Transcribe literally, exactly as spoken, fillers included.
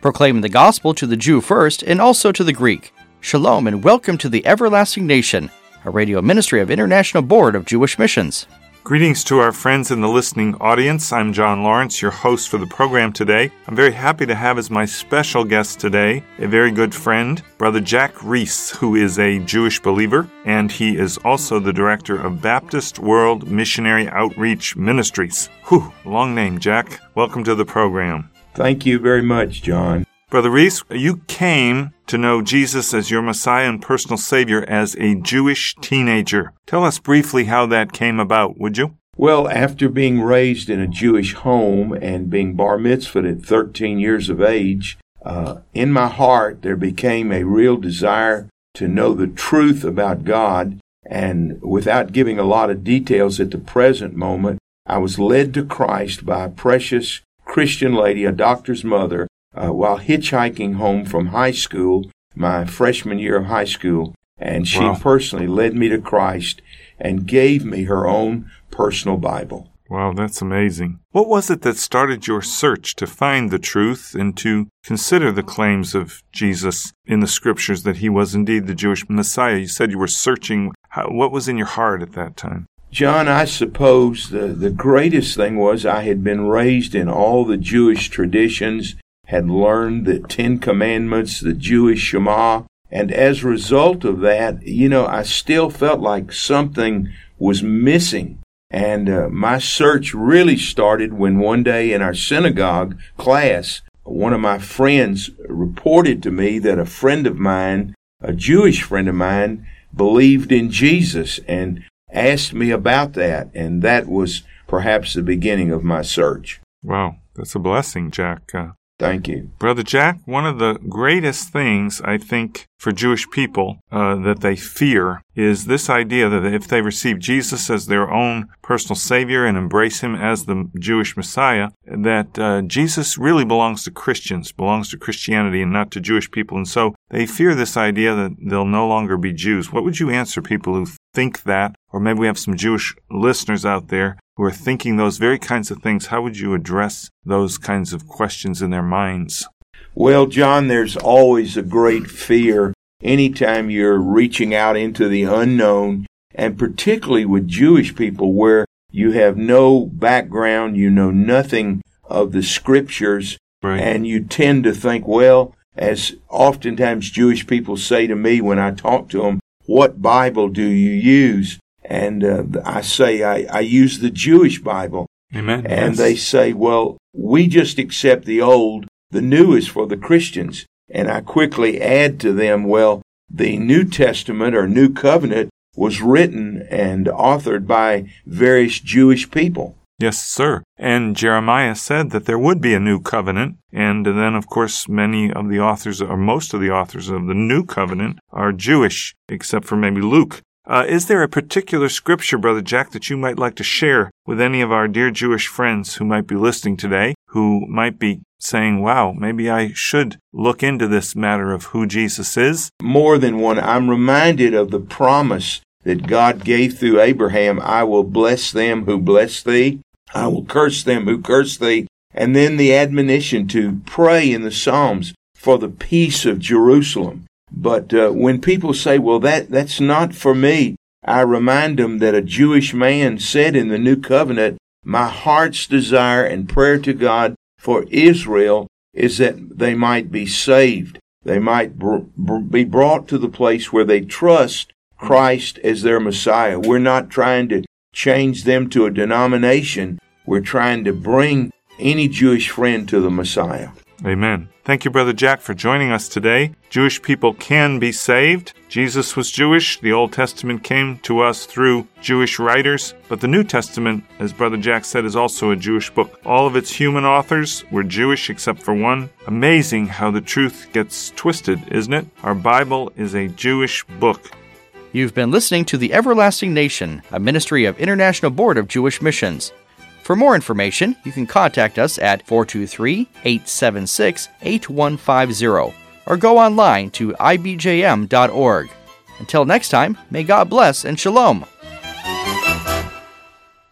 proclaiming the gospel to the Jew first and also to the Greek. Shalom and welcome to the Everlasting Nation, a radio ministry of International Board of Jewish Missions. Greetings to our friends in the listening audience. I'm John Lawrence, your host for the program today. I'm very happy to have as my special guest today a very good friend, Brother Jack Reese, who is a Jewish believer, and he is also the director of Baptist World Missionary Outreach Ministries. Whew, long name, Jack. Welcome to the program. Thank you very much, John. Brother Reese, you came to know Jesus as your Messiah and personal Savior as a Jewish teenager. Tell us briefly how that came about, would you? Well, after being raised in a Jewish home and being bar mitzvahed at thirteen years of age, uh, in my heart there became a real desire to know the truth about God. And without giving a lot of details at the present moment, I was led to Christ by a precious Christian lady, a doctor's mother, Uh, while hitchhiking home from high school, my freshman year of high school, and she Wow. personally led me to Christ and gave me her own personal Bible. Wow, that's amazing. What was it that started your search to find the truth and to consider the claims of Jesus in the Scriptures that he was indeed the Jewish Messiah? You said you were searching. How, what was in your heart at that time? John, I suppose the, the greatest thing was I had been raised in all the Jewish traditions, had learned the Ten Commandments, the Jewish Shema, and as a result of that, you know, I still felt like something was missing. And uh, my search really started when one day in our synagogue class, one of my friends reported to me that a friend of mine, a Jewish friend of mine, believed in Jesus and asked me about that. And that was perhaps the beginning of my search. Wow, that's a blessing, Jack. Uh, Thank you. Brother Jack, one of the greatest things, I think, for Jewish people uh, that they fear is this idea that if they receive Jesus as their own personal Savior and embrace him as the Jewish Messiah, that uh, Jesus really belongs to Christians, belongs to Christianity and not to Jewish people. And so they fear this idea that they'll no longer be Jews. What would you answer people who think that? Or maybe we have some Jewish listeners out there who are thinking those very kinds of things. How would you address those kinds of questions in their minds? Well, John, there's always a great fear anytime you're reaching out into the unknown, and particularly with Jewish people where you have no background, you know nothing of the Scriptures, Right. and you tend to think, well, as oftentimes Jewish people say to me when I talk to them, what Bible do you use? And uh, I say, I, I use the Jewish Bible. Amen. And Yes. they say, well, we just accept the old, the new is for the Christians. And I quickly add to them, well, the New Testament or New Covenant was written and authored by various Jewish people. Yes, sir. And Jeremiah said that there would be a new covenant. And then, of course, many of the authors, or most of the authors of the new covenant are Jewish, except for maybe Luke. Uh, is there a particular scripture, Brother Jack, that you might like to share with any of our dear Jewish friends who might be listening today, who might be saying, wow, maybe I should look into this matter of who Jesus is? More than one. I'm reminded of the promise that God gave through Abraham, I will bless them who bless thee, I will curse them who curse thee, and then the admonition to pray in the Psalms for the peace of Jerusalem. But uh, when people say, well, that that's not for me, I remind them that a Jewish man said in the New Covenant, my heart's desire and prayer to God for Israel is that they might be saved. They might br- br- be brought to the place where they trust Christ as their Messiah. We're not trying to change them to a denomination. We're trying to bring any Jewish friend to the Messiah. Amen. Thank you, Brother Jack, for joining us today. Jewish people can be saved. Jesus was Jewish. The Old Testament came to us through Jewish writers. But the New Testament, as Brother Jack said, is also a Jewish book. All of its human authors were Jewish except for one. Amazing how the truth gets twisted, isn't it? Our Bible is a Jewish book. You've been listening to The Everlasting Nation, a ministry of International Board of Jewish Missions. For more information, you can contact us at four two three, eight seven six, eight one five zero or go online to I B J M dot org. Until next time, may God bless and shalom.